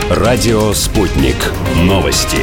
Радио «Спутник». Новости.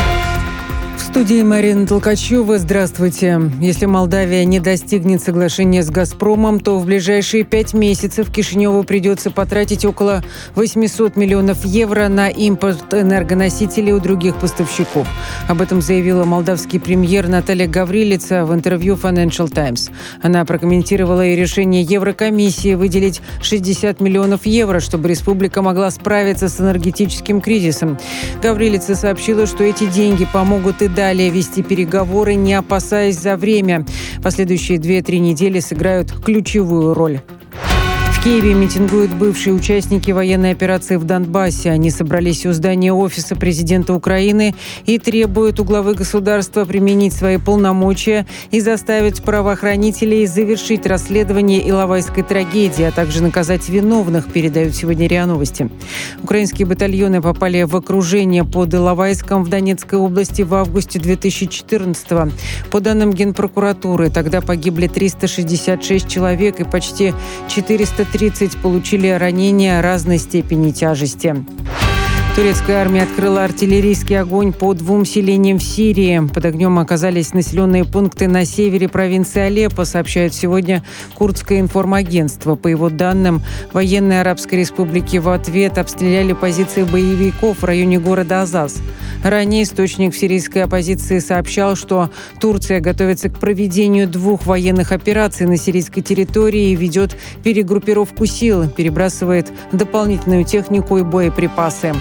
В студии Марина Толкачева. Здравствуйте. Если Молдавия не достигнет соглашения с «Газпромом», то в ближайшие 5 месяцев Кишиневу придется потратить около 800 миллионов евро на импорт энергоносителей у других поставщиков. Об этом заявила молдавский премьер Наталья Гаврилица в интервью Financial Times. Она прокомментировала и решение Еврокомиссии выделить 60 миллионов евро, чтобы республика могла справиться с энергетическим кризисом. Гаврилица сообщила, что эти деньги помогут и далее вести переговоры, не опасаясь за время. Последующие 2-3 недели сыграют ключевую роль. В Киеве митингуют бывшие участники военной операции в Донбассе. Они собрались у здания офиса президента Украины и требуют у главы государства применить свои полномочия и заставить правоохранителей завершить расследование Иловайской трагедии, а также наказать виновных, передают сегодня РИА Новости. Украинские батальоны попали в окружение под Иловайском в Донецкой области в августе 2014-го. По данным Генпрокуратуры, тогда погибли 366 человек и почти 430 получили ранения разной степени тяжести. Турецкая армия открыла артиллерийский огонь по 2 селениям в Сирии. Под огнем оказались населенные пункты на севере провинции Алеппо, сообщает сегодня курдское информагентство. По его данным, военные Арабской Республики в ответ обстреляли позиции боевиков в районе города Азаз. Ранее источник в сирийской оппозиции сообщал, что Турция готовится к проведению 2 военных операций на сирийской территории и ведет перегруппировку сил, перебрасывает дополнительную технику и боеприпасы.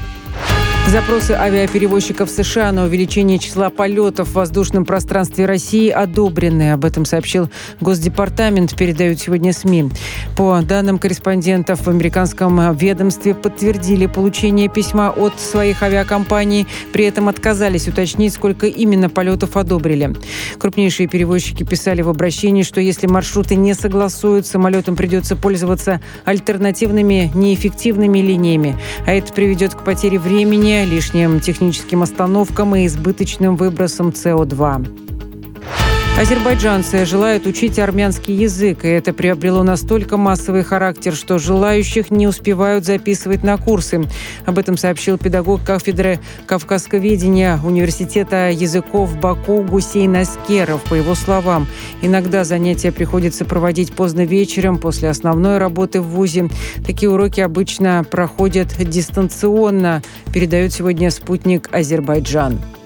Запросы авиаперевозчиков США на увеличение числа полетов в воздушном пространстве России одобрены. Об этом сообщил Госдепартамент, передают сегодня СМИ. По данным корреспондентов в американском ведомстве подтвердили получение письма от своих авиакомпаний, при этом отказались уточнить, сколько именно полетов одобрили. Крупнейшие перевозчики писали в обращении, что если маршруты не согласуют, самолетам придется пользоваться альтернативными неэффективными линиями, а это приведет к потере времени, лишним техническим остановкам и избыточным выбросом СО2. Азербайджанцы желают учить армянский язык, и это приобрело настолько массовый характер, что желающих не успевают записывать на курсы. Об этом сообщил педагог кафедры кавказсковедения Университета языков Баку Гусейн Аскеров. По его словам, иногда занятия приходится проводить поздно вечером после основной работы в вузе. Такие уроки обычно проходят дистанционно, передает сегодня «Спутник Азербайджан».